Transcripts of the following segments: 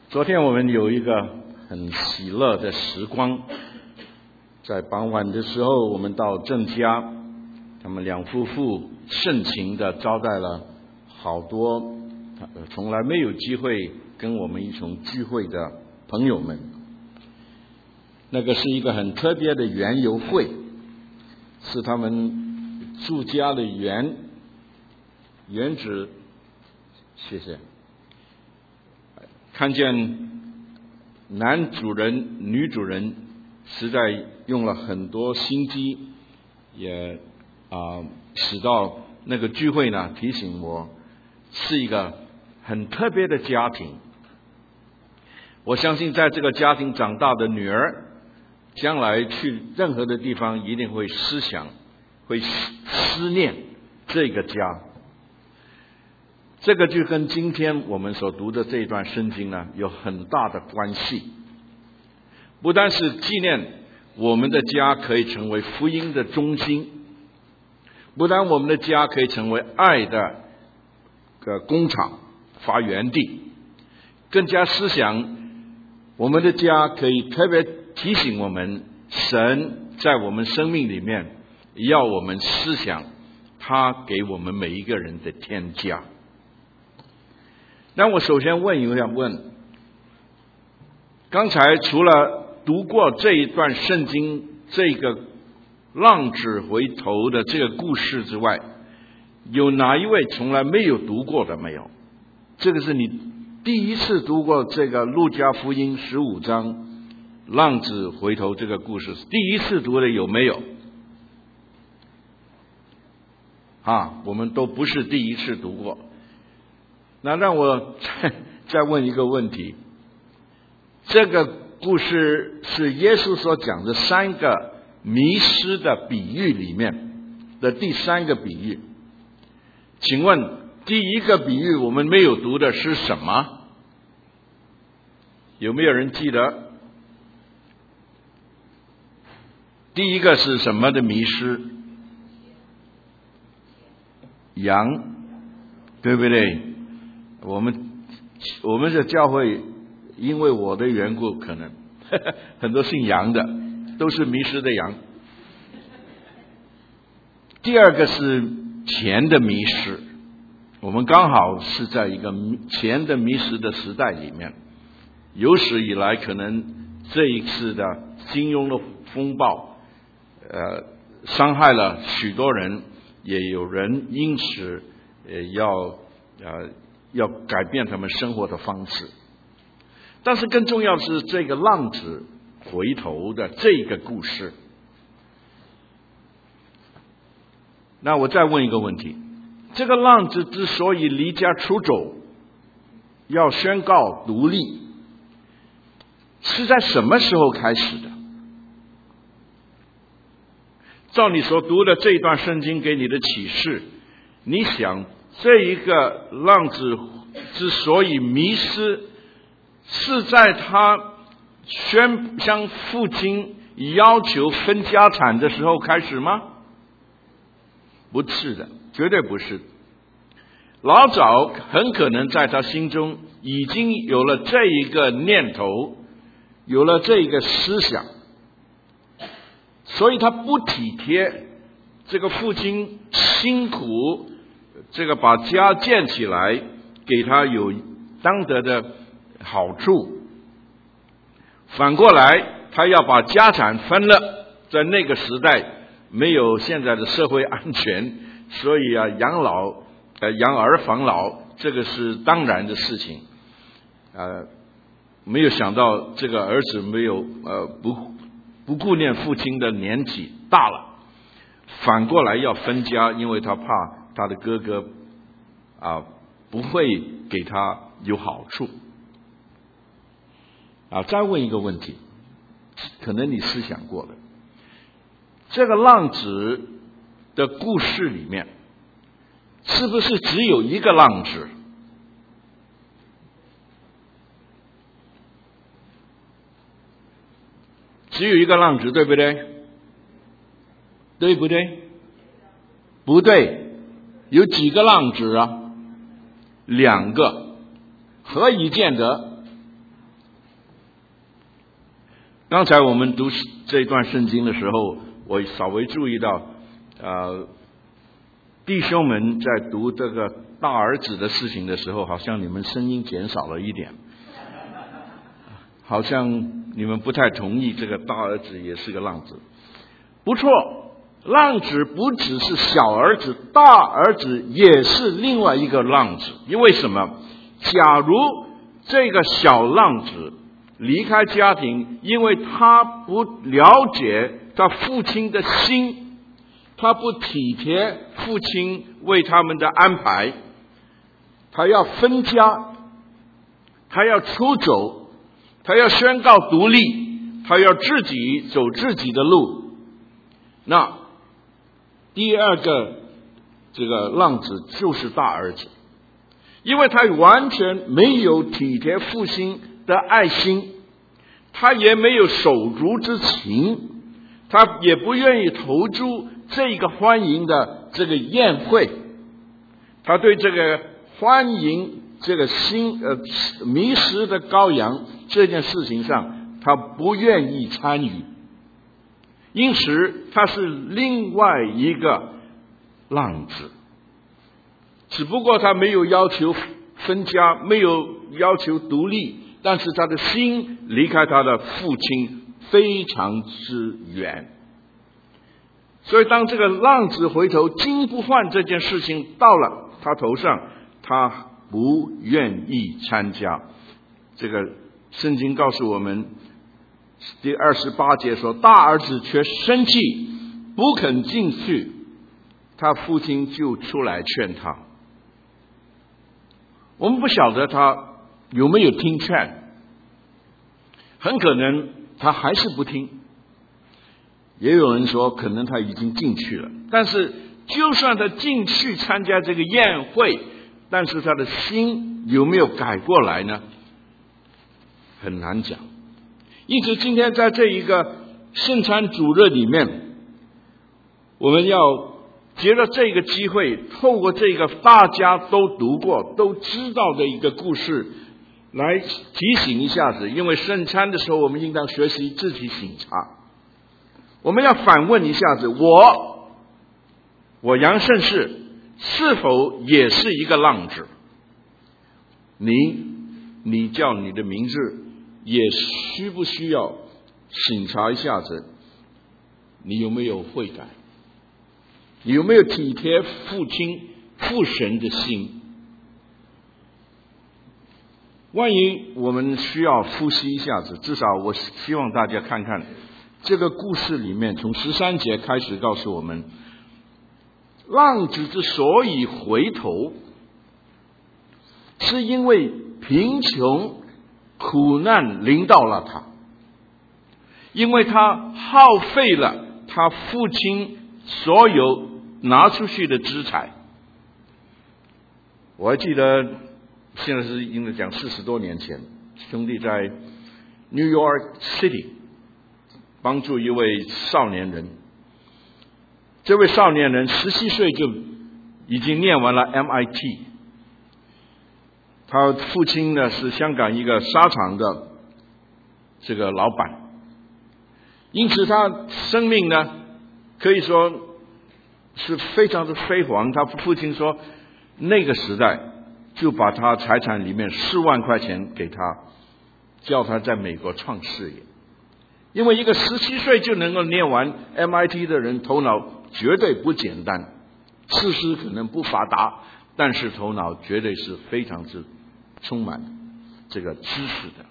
昨天我们有一个很喜乐的时光，在傍晚的时候，我们到郑家，他们两夫妇盛情的招待了好多从来没有机会跟我们一同聚会的朋友们。那个是一个很特别的园游会，是他们住家的园子，谢谢。看见男主人、女主人实在用了很多心机，也使到那个聚会呢，提醒我是一个很特别的家庭。我相信在这个家庭长大的女儿，将来去任何的地方一定会思想，会思念这个家。这个就跟今天我们所读的这一段圣经呢有很大的关系。不单是纪念我们的家可以成为福音的中心，不但我们的家可以成为爱的工厂发源地，更加思想我们的家可以特别提醒我们，神在我们生命里面要我们思想他给我们每一个人的天家。那我首先想问，刚才除了读过这一段圣经这个浪子回头的这个故事之外，有哪一位从来没有读过的没有？这个是你第一次读过这个路加福音15章浪子回头这个故事，第一次读的有没有？我们都不是第一次读过。那让我再问一个问题，这个故事是耶稣所讲的3个迷失的比喻里面的第3个比喻，请问第一个比喻我们没有读的是什么？有没有人记得？第一个是什么的迷失？羊，对不对？我们的教会因为我的缘故，可能很多姓杨的都是迷失的羊。第二个是钱的迷失，我们刚好是在一个钱的迷失的时代里面，有史以来可能这一次的金融的风暴伤害了许多人，也有人因此要改变他们生活的方式。但是更重要的是这个浪子回头的这个故事。那我再问一个问题，这个浪子之所以离家出走，要宣告独立，是在什么时候开始的？照你所读的这一段圣经给你的启示，你想这一个浪子之所以迷失，是在他向父亲要求分家产的时候开始吗？不是的，绝对不是。老早很可能在他心中已经有了这一个念头，有了这一个思想，所以他不体贴这个父亲辛苦这个把家建起来，给他有当得的好处，反过来他要把家产分了。在那个时代没有现在的社会安全，所以养儿防老这个是当然的事情。没有想到这个儿子没有不顾念父亲的年纪大了，反过来要分家，因为他怕他的哥哥不会给他有好处。再问一个问题，可能你思想过了，这个浪子的故事里面，是不是只有一个浪子？只有一个浪子，对不对？对不对？不对，有几个浪子啊？2个，何以见得？ 刚才我们读这段圣经的时候，我稍微注意到，弟兄们在读这个大儿子的事情的时候，好像你们声音减少了一点，好像你们不太同意这个大儿子也是个浪子。不错，浪子不只是小儿子，大儿子也是另外一个浪子。因为什么？假如这个小浪子离开家庭，因为他不了解他父亲的心，他不体贴父亲为他们的安排，他要分家，他要出走，他要宣告独立，他要自己走自己的路。那第二个这个浪子就是大儿子，因为他完全没有体贴父亲的爱心，他也没有手足之情，他也不愿意投注这个欢迎的这个宴会，他对这个欢迎这个迷失的羔羊这件事情上，他不愿意参与，因此他是另外一个浪子。只不过他没有要求分家，没有要求独立，但是他的心离开他的父亲非常之远。所以当这个浪子回头金不换这件事情到了他头上，他不愿意参加。这个圣经告诉我们第28节说，大儿子却生气不肯进去，他父亲就出来劝他。我们不晓得他有没有听劝，很可能他还是不听，也有人说可能他已经进去了。但是就算他进去参加这个宴会，但是他的心有没有改过来呢？很难讲。因此今天在这一个圣餐主日里面，我们要借着这个机会，透过这个大家都读过都知道的一个故事来提醒一下子。因为圣餐的时候我们应当学习自己省察，我们要反问一下子，我杨圣世是否也是一个浪子？你叫你的名字也需不需要审查一下子，你有没有悔改？你有没有体贴父神的心？万一我们需要复习一下子，至少我希望大家看看这个故事里面，从13节开始告诉我们，浪子之所以回头，是因为贫穷苦难临到了他，因为他耗费了他父亲所有拿出去的资财。我还记得，现在是应该讲40多年前，兄弟在 New York City 帮助一位少年人，这位少年人17岁就已经念完了 MIT。他父亲呢是香港一个沙场的这个老板，因此他生命呢可以说是非常的辉煌。他父亲说那个时代就把他财产里面4万块钱给他，叫他在美国创事业。因为一个17岁就能够念完 MIT 的人，头脑绝对不简单，知识可能不发达，但是头脑绝对是非常之充满这个知识的。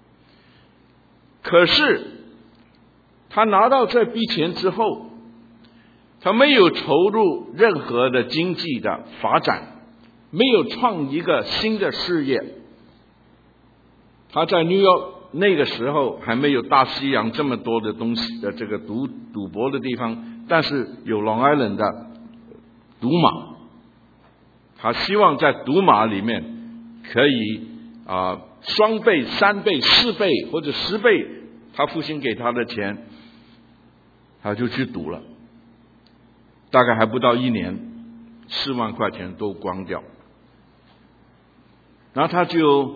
可是他拿到这笔钱之后，他没有投入任何的经济的发展，没有创一个新的事业。他在 New York 那个时候还没有大西洋这么多的东西的这个赌博的地方，但是有 Long Island 的赌马，他希望在赌马里面可以双倍、3倍、4倍或者10倍他父亲给他的钱，他就去赌了。大概还不到1年，4万块钱都光掉。然后他就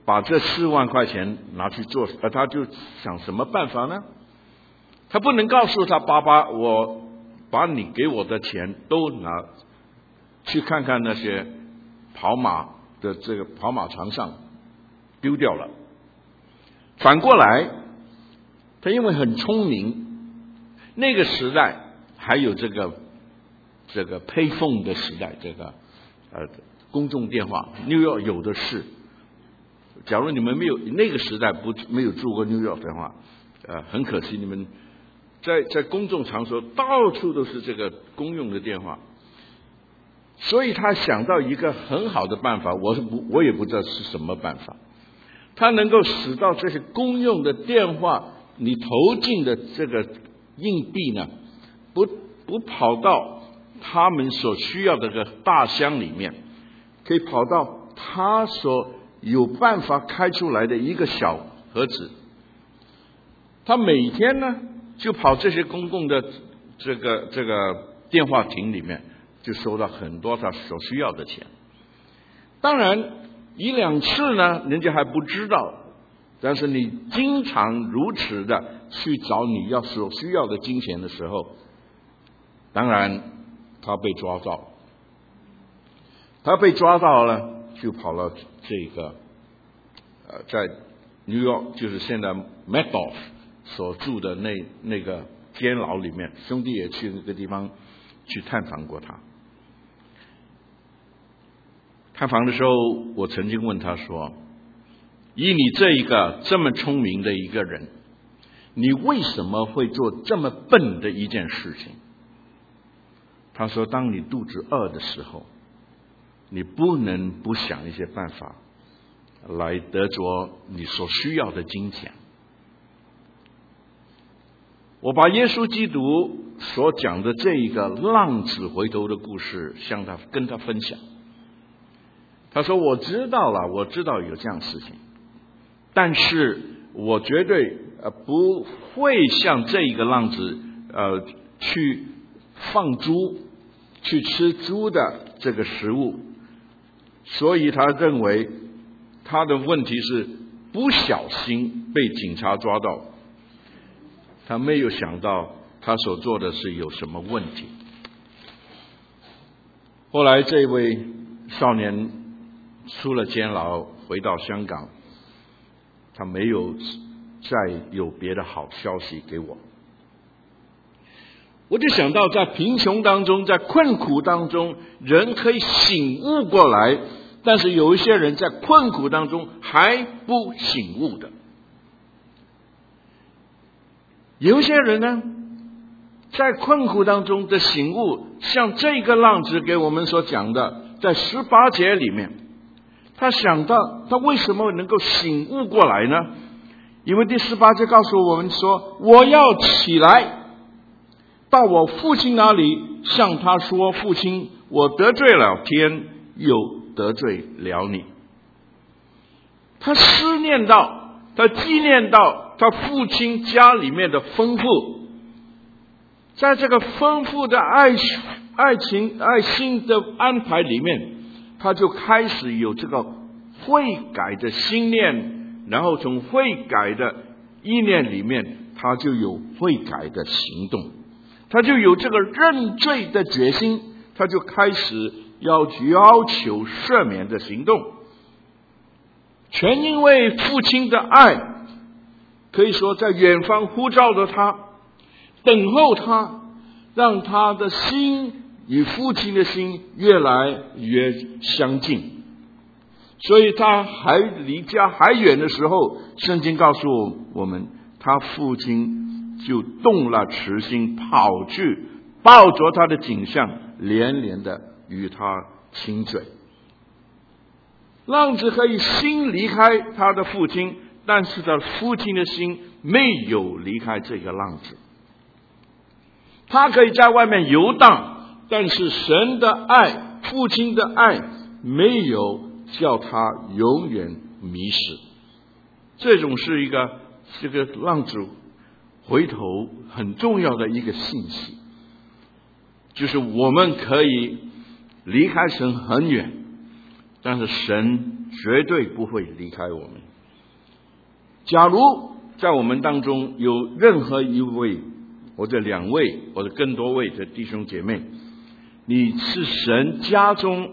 把这4万块钱拿去做，他就想什么办法呢？他不能告诉他爸爸，我把你给我的钱都拿去看看那些跑马的这个跑马场上丢掉了。反过来，他因为很聪明，那个时代还有这个payphone的时代，这个公众电话New York有的是。假如你们没有那个时代没有住过New York的话，很可惜，你们在公众场所到处都是这个公用的电话。所以他想到一个很好的办法，我也不知道是什么办法，他能够使到这些公用的电话，你投进的这个硬币呢，不跑到他们所需要的这个大箱里面，可以跑到他所有办法开出来的一个小盒子。他每天呢就跑这些公共的这个电话亭里面，就收到很多他所需要的钱。当然1、2次呢人家还不知道，但是你经常如此的去找你所需要的金钱的时候，当然他被抓到了，就跑到这个在 New York 就是现在 Madoff 所住的那个监牢里面，兄弟也去那个地方去探访过他。探访的时候，我曾经问他说，以你这一个这么聪明的一个人，你为什么会做这么笨的一件事情？他说，当你肚子饿的时候，你不能不想一些办法来得着你所需要的金钱。我把耶稣基督所讲的这一个浪子回头的故事跟他分享。他说，我知道有这样的事情，但是我绝对不会像这一个浪子去放猪，去吃猪的这个食物。所以他认为他的问题是不小心被警察抓到，他没有想到他所做的是有什么问题。后来这位少年出了监牢，回到香港，他没有再有别的好消息给我。我就想到，在贫穷当中，在困苦当中，人可以醒悟过来，但是有一些人在困苦当中还不醒悟的。有一些人呢，在困苦当中的醒悟，像这个浪子给我们所讲的，在18节里面，他想到他为什么能够醒悟过来呢？因为第18节告诉我们说，我要起来到我父亲那里，向他说，父亲，我得罪了天，又得罪了你。他思念到，他纪念到他父亲家里面的丰富，在这个丰富的爱心的安排里面，他就开始有这个悔改的心念，然后从悔改的意念里面，他就有悔改的行动，他就有这个认罪的决心，他就开始要求赦免的行动。全因为父亲的爱，可以说在远方呼召着他，等候他，让他的心与父亲的心越来越相近。所以他还离家还远的时候，圣经告诉我们，他父亲就动了慈心，跑去抱着他的颈项，连连的与他亲嘴。浪子可以心离开他的父亲，但是他父亲的心没有离开这个浪子。他可以在外面游荡，但是神的爱，父亲的爱没有叫他永远迷失。这种是一个这个浪子回头很重要的一个信息，就是我们可以离开神很远， 但是神绝对不会离开我们。假如在我们当中有任何一位或者2位或者更多位的弟兄姐妹，你是神家中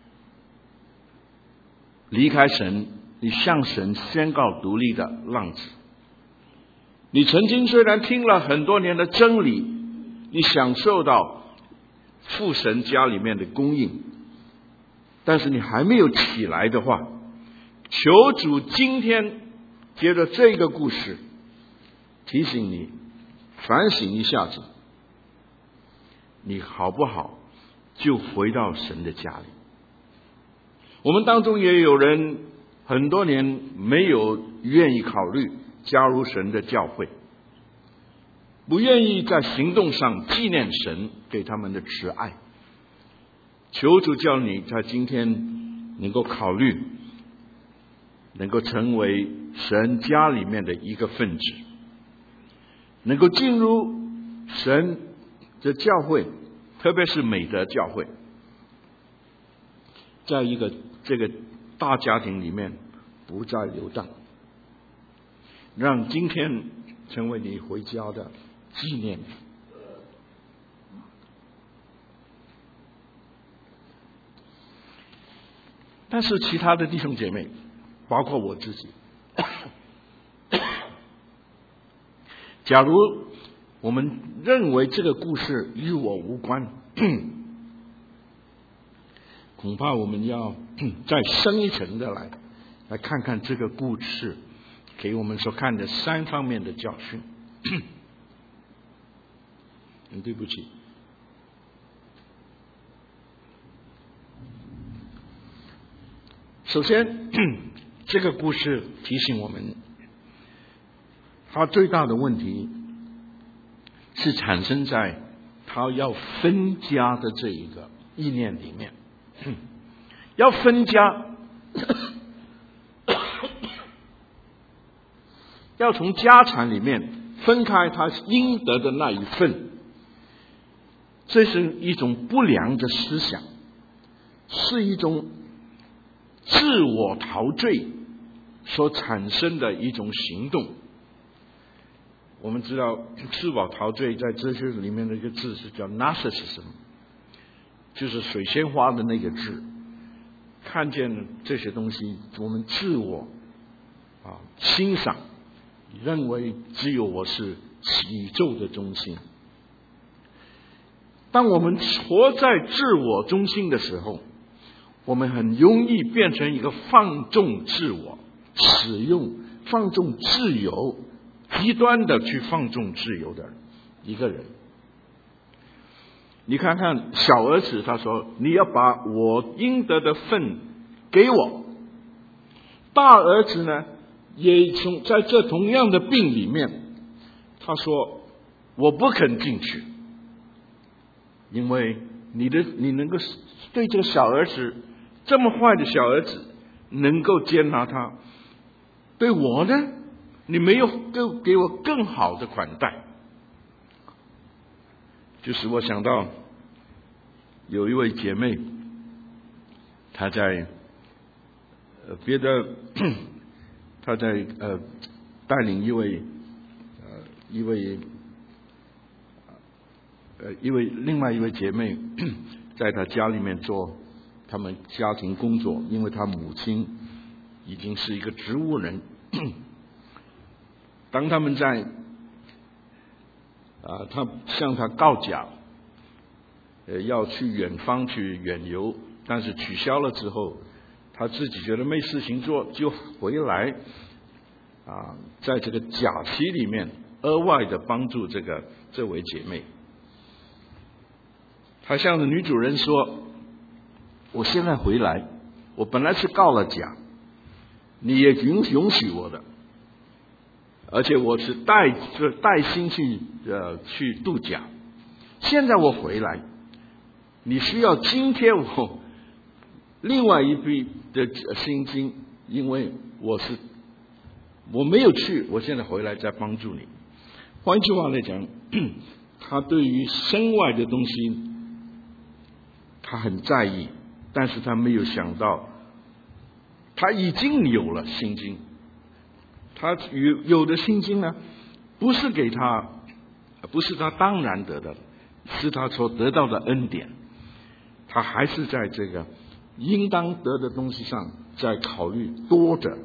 离开神，你向神宣告独立的浪子。你曾经虽然听了很多年的真理，你享受到父神家里面的供应，但是你还没有起来的话，求主今天接着这个故事提醒你反省一下子，你好不好就回到神的家里。我们当中也有人很多年没有愿意考虑加入神的教会，不愿意在行动上纪念神给他们的慈爱。求主叫你在今天能够考虑，能够成为神家里面的一个分子，能够进入神的教会，特别是美德教会，在这个大家庭里面不再流荡，让今天成为你回家的纪念。但是其他的弟兄姐妹，包括我自己，假如我们认为这个故事与我无关，恐怕我们要再深一层的来看看这个故事给我们所看的3方面的教训。对不起，首先这个故事提醒我们，他最大的问题是产生在他要分家的这一个意念里面。要分家要从家产里面分开他应得的那一份，这是一种不良的思想，是一种自我陶醉所产生的一种行动。我们知道自我陶醉在哲学里面的一个字是叫 narcissism， 就是水仙花的那个字。看见这些东西，我们自我欣赏，认为只有我是宇宙的中心。当我们活在自我中心的时候，我们很容易变成一个放纵自我、放纵自由、极端的去放纵自由的一个人。你看看小儿子，他说你要把我应得的份给我。大儿子呢，也在这同样的病里面，他说我不肯进去，因为你能够对这个小儿子这么坏的小儿子能够接纳他，对我呢，你没有给我更好的款待。就使我想到有一位姐妹，她在她在带领一位另外一位姐妹，在她家里面做他们家庭工作，因为她母亲已经是一个植物人。当他们在他向他告假，要去远方去远游，但是取消了之后，他自己觉得没事情做，就回来在这个假期里面额外的帮助这位姐妹。他向着女主人说，我现在回来，我本来是告了假，你也允许我的，而且我是带薪去度假。现在我回来，你需要津贴我另外一笔的薪金，因为我没有去，我现在回来再帮助你。换句话来讲，他对于身外的东西他很在意，但是他没有想到他已经有了信经。他有的信经呢，不是给他，不是他当然得到的，是他所得到的恩典。他还是在这个应当得的东西上在考虑多的。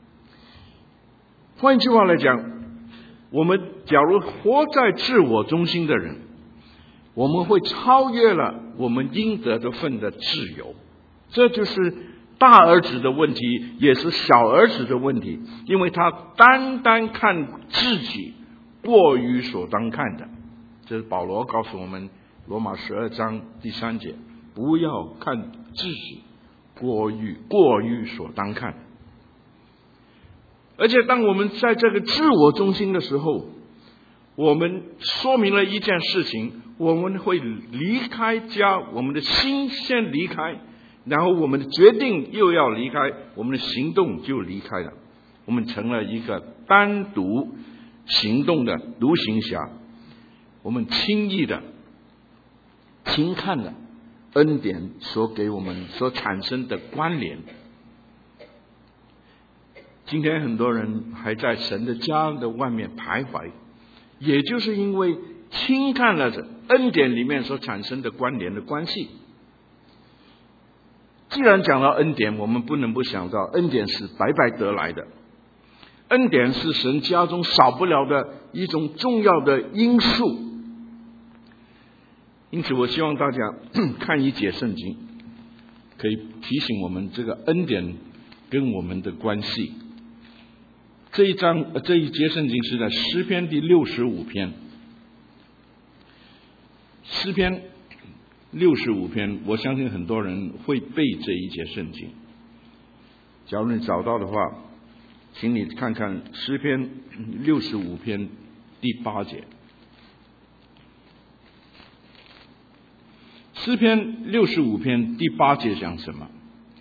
换句话来讲，我们假如活在自我中心的人，我们会超越了我们应得的份的自由。这就是大儿子的问题，也是小儿子的问题，因为他单单看自己过于所当看的。这是保罗告诉我们罗马12章第3节，不要看自己过于所当看。而且当我们在这个自我中心的时候，我们说明了一件事情，我们会离开家，我们的心先离开，然后我们的决定又要离开，我们的行动就离开了，我们成了一个单独行动的独行侠。我们轻易的轻看了恩典所给我们所产生的关联。今天很多人还在神的家的外面徘徊，也就是因为轻看了这恩典里面所产生的关联的关系。既然讲到恩典，我们不能不想到恩典是白白得来的，恩典是神家中少不了的一种重要的因素。因此我希望大家看一节圣经，可以提醒我们这个恩典跟我们的关系。这一节圣经是在诗篇第65篇。诗篇65篇，我相信很多人会背这一节圣经。假如你找到的话，请你看看诗篇65篇第8节。诗篇65篇第8节讲什么？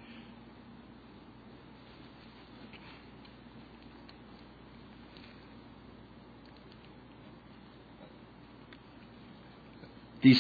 第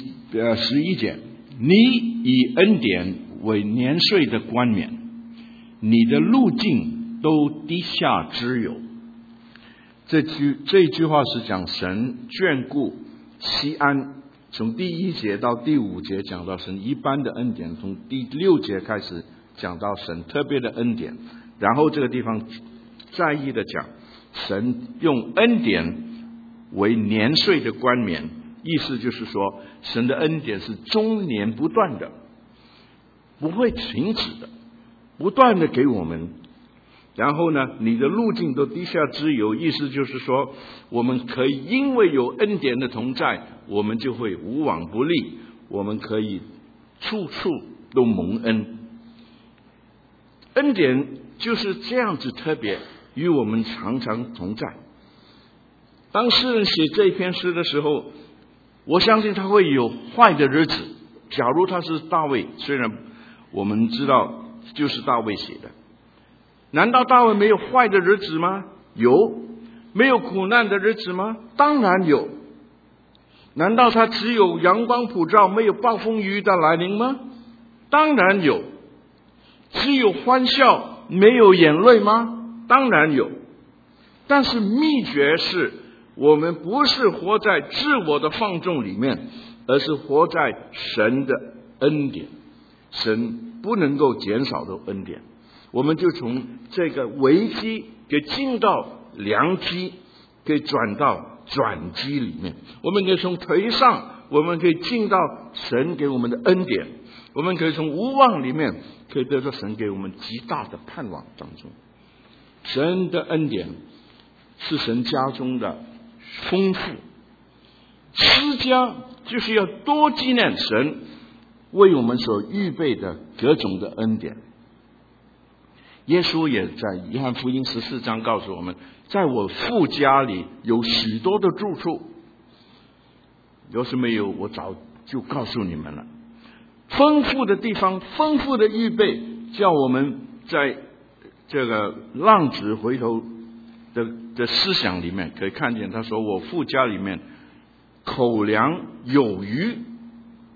11节，你以恩典为年岁的冠冕，你的路径都滴下脂油。这句话是讲神眷顾西安，从第1节到第5节讲到神一般的恩典，从第6节开始讲到神特别的恩典，然后这个地方在意的讲神用恩典为年岁的冠冕，意思就是说神的恩典是终年不断的，不会停止的，不断的给我们。然后呢，你的路径都滴下脂油，意思就是说我们可以因为有恩典的同在，我们就会无往不利，我们可以处处都蒙恩。恩典就是这样子特别，与我们常常同在。当诗人写这篇诗的时候，我相信他会有坏的日子。假如他是大卫，虽然我们知道就是大卫写的，难道大卫没有坏的日子吗？有。没有苦难的日子吗？当然有。难道他只有阳光普照，没有暴风雨的来临吗？当然有。只有欢笑，没有眼泪吗？当然有。但是秘诀是，我们不是活在自我的放纵里面，而是活在神的恩典，神不能够减少的恩典。我们就从这个危机给进到良机，给转到转机里面。我们可以从颓丧，我们可以进到神给我们的恩典，我们可以从无望里面可以得到神给我们极大的盼望当中。神的恩典是神家中的丰富，持家就是要多纪念神为我们所预备的各种的恩典。耶稣也在约翰福音14章告诉我们，在我父家里有许多的住处，要是没有，我早就告诉你们了。丰富的地方，丰富的预备，叫我们在这个浪子回头的思想里面可以看见，他说我父家里面口粮有余。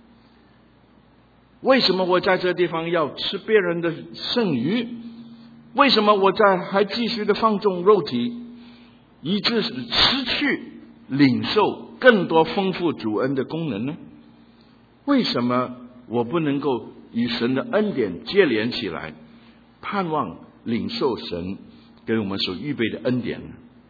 为什么我在这地方要吃别人的剩余？ 为什么我还继续的放纵肉体，以致失去领受更多丰富主恩的功能呢？为什么我不能够与神的恩典接连起来，盼望领受神给我们所预备的恩典呢？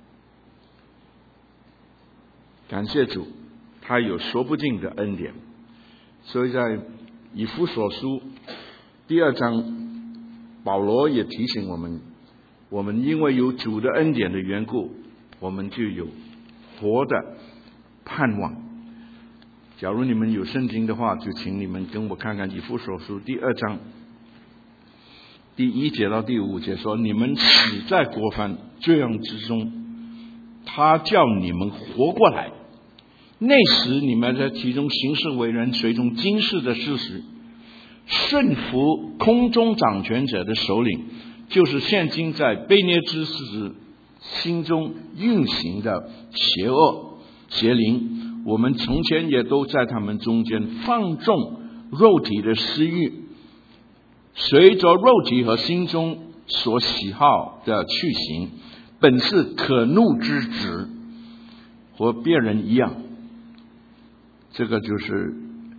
感谢主，他有说不尽的恩典。所以在以弗所书第2章，保罗也提醒我们因为有主的恩典的缘故，我们就有活的盼望。假如你们有圣经的话，就请你们跟我看看以弗所书第2章第1节到第5节，说：你们死在过犯罪恶之中，他叫你们活过来。那时你们在其中行事为人，随从今世的事实，顺服空中掌权者的首领，就是现今在悖逆之士心中运行的邪灵。我们从前也都在他们中间放纵肉体的私欲，随着肉体和心中所喜好的去行，本是可怒之子，和别人一样。这个就是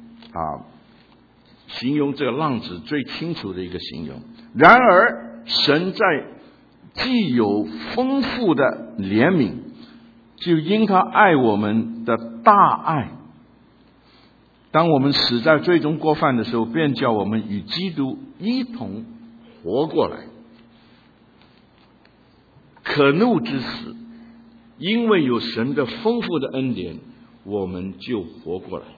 形容这个浪子最清楚的一个形容。然而神在既有丰富的怜悯，就因他爱我们的大爱，当我们死在罪中过犯的时候，便叫我们与基督一同活过来。可怒之死，因为有神的丰富的恩典，我们就活过来。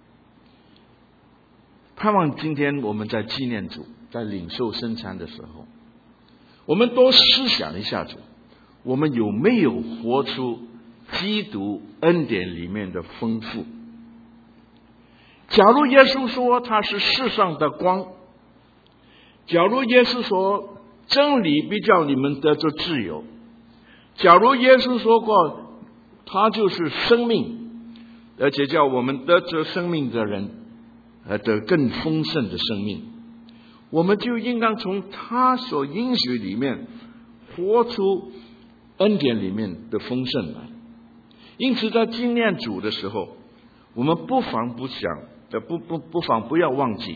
盼望今天我们在纪念主，在领受圣餐的时候，我们多思想一下子，我们有没有活出基督恩典里面的丰富？假如耶稣说他是世上的光，假如耶稣说真理必叫你们得着自由，假如耶稣说过他就是生命，而且叫我们得着生命的人得更丰盛的生命，我们就应当从他所应许里面活出恩典里面的丰盛来。因此在纪念主的时候，我们不妨不要忘记，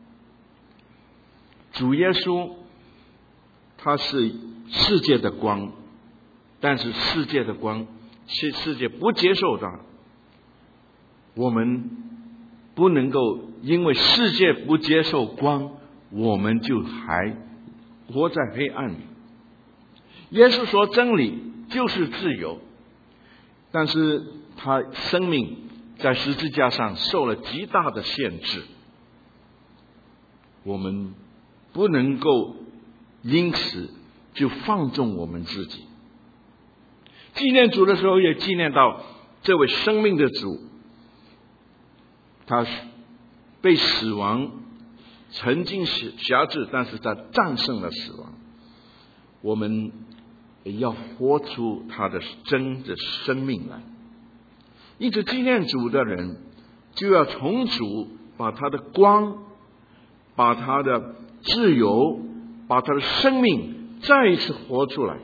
主耶稣他是世界的光，但是世界的光是世界不接受他，我们不能够因为世界不接受光，我们就还活在黑暗里。耶稣说真理就是自由，但是他生命在十字架上受了极大的限制，我们不能够因此就放纵我们自己。纪念主的时候也纪念到这位生命的主，他被死亡曾经辖制，但是他战胜了死亡。我们也要活出他的真的生命来。因此纪念主的人就要从主把他的光，把他的自由，把他的生命再一次活出来。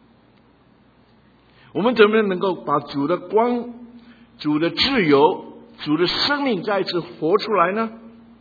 我们怎么能够把主的光、主的自由、主的生命再一次活出来呢？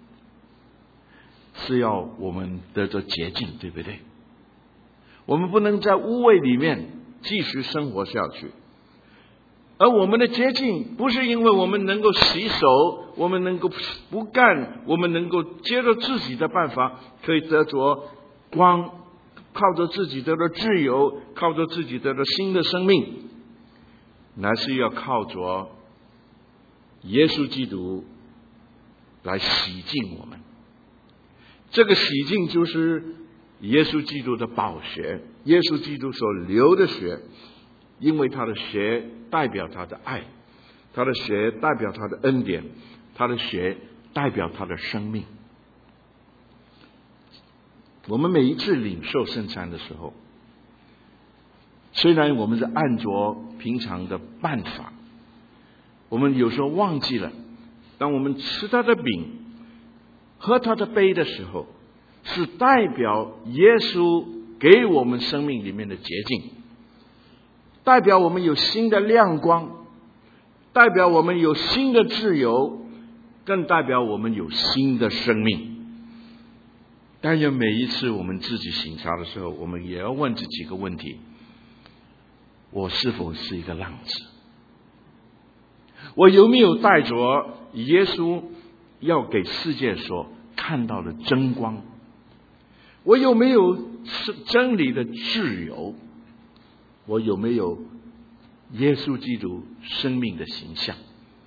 是要我们得着洁净，对不对？我们不能在污秽里面继续生活下去。而我们的洁净不是因为我们能够洗手，我们能够不干，我们能够接着自己的办法可以得着光，靠着自己得着自由，靠着自己得着新的生命，乃是要靠着耶稣基督来洗净我们。这个洗净就是耶稣基督的宝血，耶稣基督所流的血，因为他的血代表他的爱，他的血代表他的恩典，他的血代表他的生命。我们每一次领受圣餐的时候，虽然我们是按着平常的办法，我们有时候忘记了，当我们吃他的饼喝他的杯的时候，是代表耶稣给我们生命里面的洁净，代表我们有新的亮光，代表我们有新的自由，更代表我们有新的生命。但愿每一次我们自己省察的时候，我们也要问这几个问题：我是否是一个浪子？我有没有带着耶稣要给世界所看到的真光？我有没有真理的自由？我有没有耶稣基督生命的形象？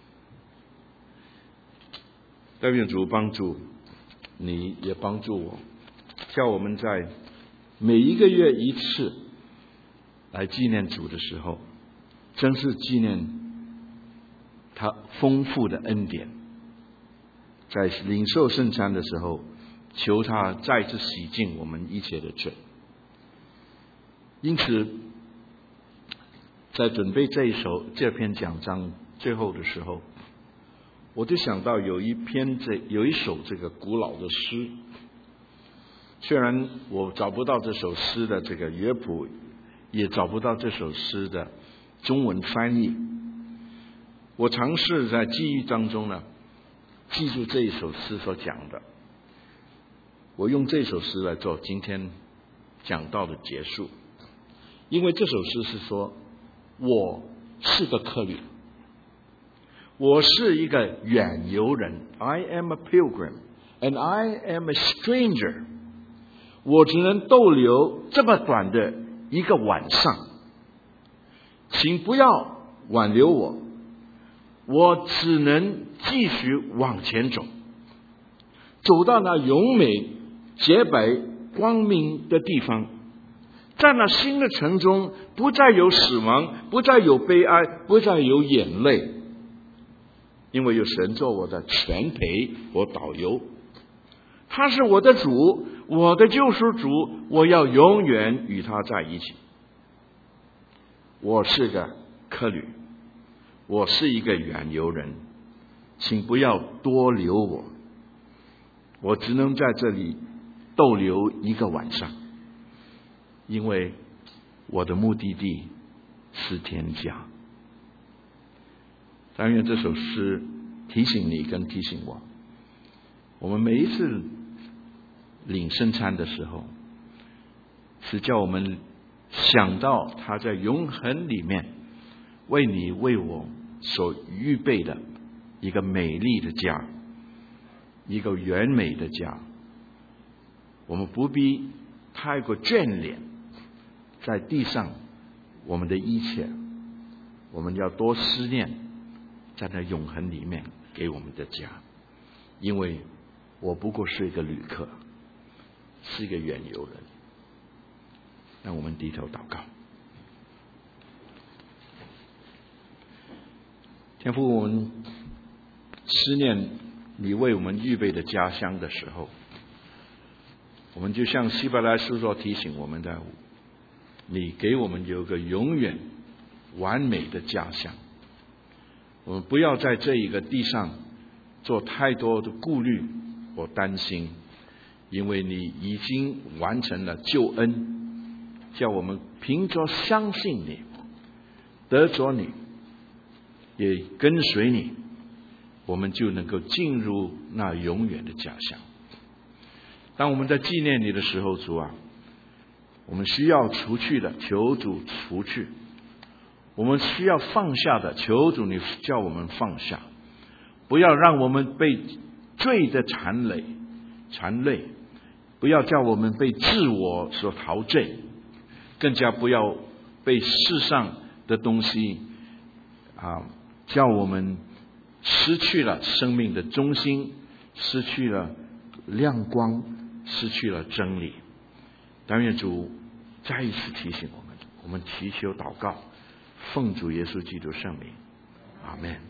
但愿主帮助你，也帮助我，叫我们在每一个月一次来纪念主的时候，真是纪念他丰富的恩典。在领受圣餐的时候，求他再次洗净我们一切的罪。因此在准备这篇讲章最后的时候，我就想到有一首这个古老的诗，虽然我找不到这首诗的这个乐谱，也找不到这首诗的中文翻译，我尝试在记忆当中呢记住这一首诗所讲的，我用这首诗来做今天讲道的结束。因为这首诗是说，我是个客旅，我是一个远游人， I am a pilgrim and I am a stranger。 我只能逗留这么短的一个晚上，请不要挽留我，我只能继续往前走，走到那永美洁白光明的地方，在那新的城中，不再有死亡，不再有悲哀，不再有眼泪，因为有神做我的全陪，我导游，他是我的主，我的救赎主，我要永远与他在一起。我是个客旅，我是一个远游人，请不要多留我，我只能在这里逗留一个晚上，因为我的目的地是天家。但愿这首诗提醒你跟提醒我，我们每一次领圣餐的时候，是叫我们想到他在永恒里面为你为我所预备的一个美丽的家，一个完美的家。我们不必太过眷恋在地上我们的一切，我们要多思念在那永恒里面给我们的家。因为我不过是一个旅客，是一个远游人。让我们低头祷告。天父，我们思念你为我们预备的家乡的时候，我们就像希伯来书所提醒我们的，你给我们有个永远完美的家乡。我们不要在这一个地上做太多的顾虑或担心，因为你已经完成了救恩，叫我们凭着相信你，得着你，也跟随你，我们就能够进入那永远的家乡。当我们在纪念你的时候，主啊，我们需要除去的，求主除去；我们需要放下的，求主你叫我们放下，不要让我们被罪的缠累，不要叫我们被自我所陶醉，更加不要被世上的东西叫我们失去了生命的中心，失去了亮光，失去了真理。但愿主再一次提醒我们，我们祈求祷告，奉主耶稣基督圣名，阿们。